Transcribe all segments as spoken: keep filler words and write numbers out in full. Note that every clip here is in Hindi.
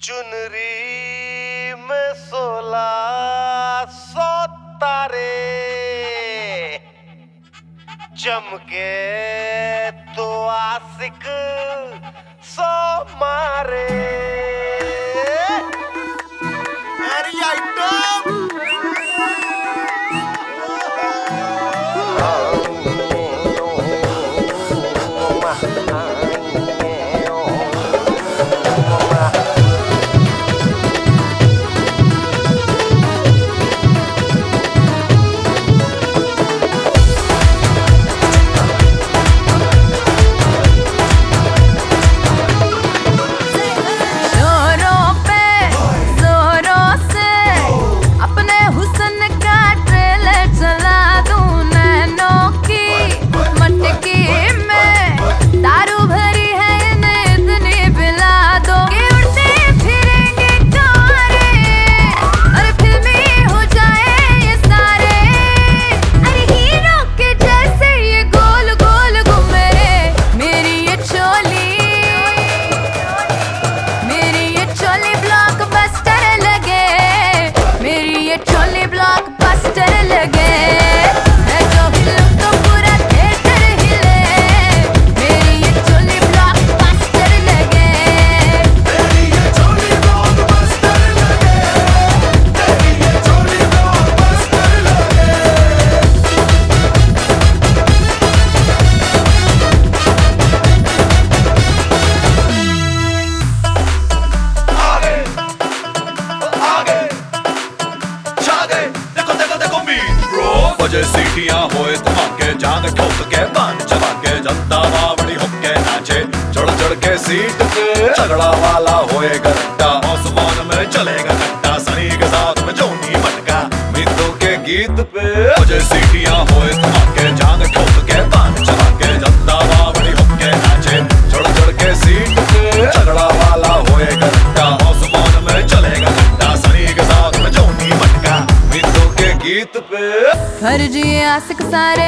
चुनरी में सोलह सौ तारे चमके तो आशिक सो मारे। अरे आइटम बजे सीटियां होए धमाके जान ठोक के बान चबा के जनता बावड़ी होके नाचे चढ़ चढ़ के सीट पे झगड़ा वाला होएगा रट्टा आसमान में चलेगा कट्टा सनी के साथ में जोनी मटका मित्रों के गीत पे बजे सीटियां होए धमाके जान ठोक के बान चबा के जनता बावड़ी होके नाचे चढ़ चढ़ के सीट पे झगड़ा वाला होएगा रट्टा आसमान में चलेगा कट्टा सनी के साथ में जोनी मटका मित्रों के गीत पे फर्जी आशिक सारे,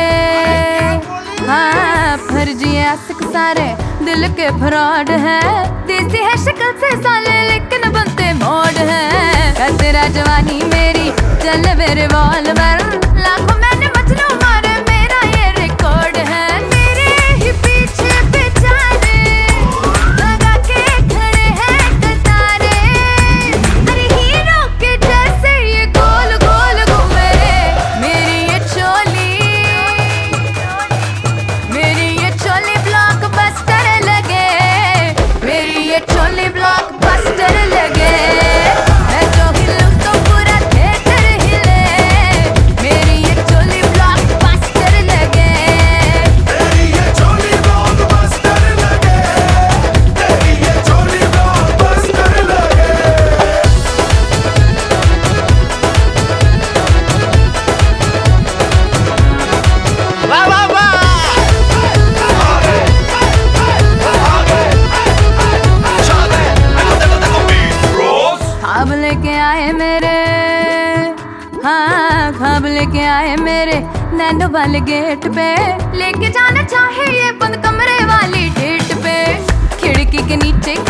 हाँ फर्जी आशिक सारे दिल के फ्रॉड है। देसी है शक्ल से साले लेकिन बनते मॉड है। तेरा जवानी मेरी चल मेरे वॉल्वर लाखों मैंने मजनू मारे मेरा ये रिकॉर्ड है। मेरे ही पीछे बेचारे लगा के खड़े हैं कतारे। अरे हीरो के जैसे ये गोल गोल घूमे मेरी ये चोली मेरी ये चोली ब्लॉकबस्टर लगे मेरी ये चोली ब्लॉकबस्टर लगे। मैं जो हिलूं तो पूरा थिएटर हिले मेरी ये चोली ब्लॉकबस्टर लगे तेरी ये चोली ब्लॉकबस्टर लगे तेरी ये चोली ब्लॉकबस्टर लगे। वाह वाह वाह ख्वाब लेके आए मेरे, हाँ ख्वाब लेके आए मेरे नैनो वाले गेट पे लेके जाना चाहे ये बंद कमरे वाली डेट पे। खिड़की के नीचे